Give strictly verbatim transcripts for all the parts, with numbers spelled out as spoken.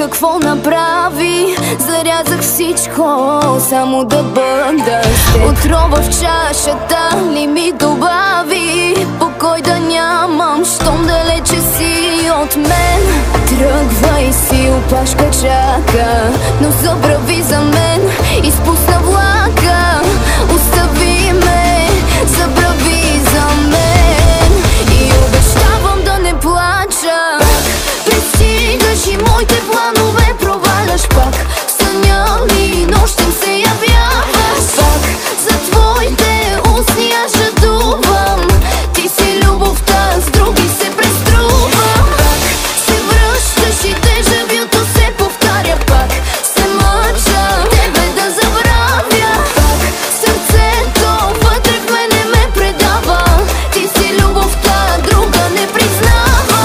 какво направи? Зарязах всичко, само да бъда с теб. Отрова в чашата ли ми добави? Покой да нямам, щом далече си от мен. Тръгвай си, опашка чака, но забрави за мен. Изпусна влака, остави ме, забрави за мен. И обещавам да не плача. Пристигаш и моите планове проваляш пак. Съня ли нощем се явяваш пак? За твоите устни аз жадувам. Ти си любовта, с други се преструвам. Пак се връщаш и дежавюто се повтаря. Пак се мъча тебе да забравя. Пак сърцето вътре в мене ме предава. Ти си любовта, друга не признава.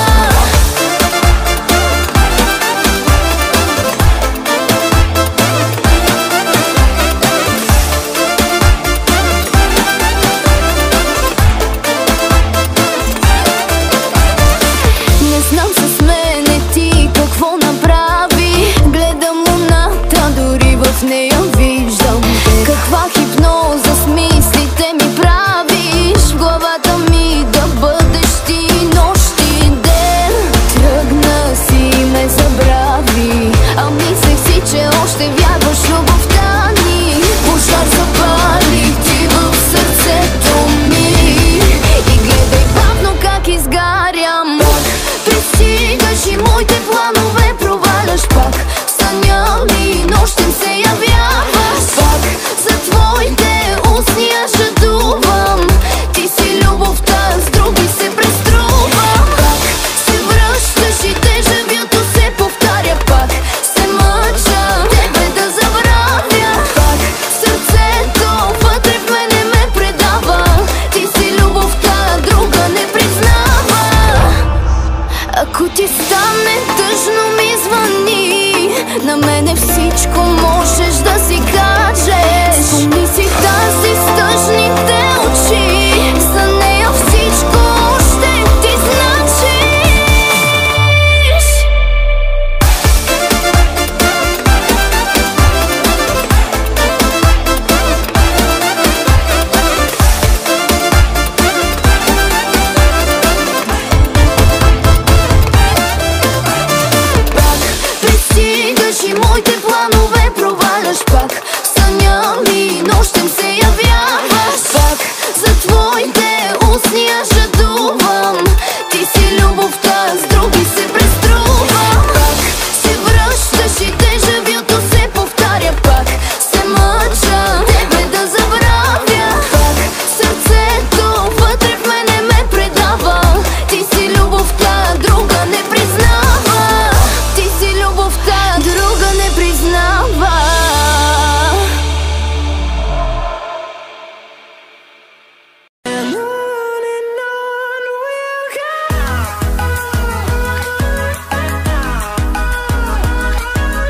Не знам с мене ти какво направи. Гледам луната, дори в нея виждам те. Каква хипноза с мислите ми правиш? В главата ми да бъдеш ти нощ и ден. Тръгна си и ме забрави, а мислех си, че още вярваш в любовта ни. Пожар запали ти в сърцето ми и гледай бавно как изгарям. Пристигаш и моите планове проваляш пак. Съня ли нощем се явяваш пак? За твоите устни аз жадувам. Ти си любовта, с други се преструвам. Пак се връщаш и дежавюто се повтаря. Пак се мъча тебе да забравя. Пак сърцето вътре в мене ме предава. Ти си любовта, друга не признава. Ако ти стане тъжно ми звъни, на мене всичко можеш да си кажеш.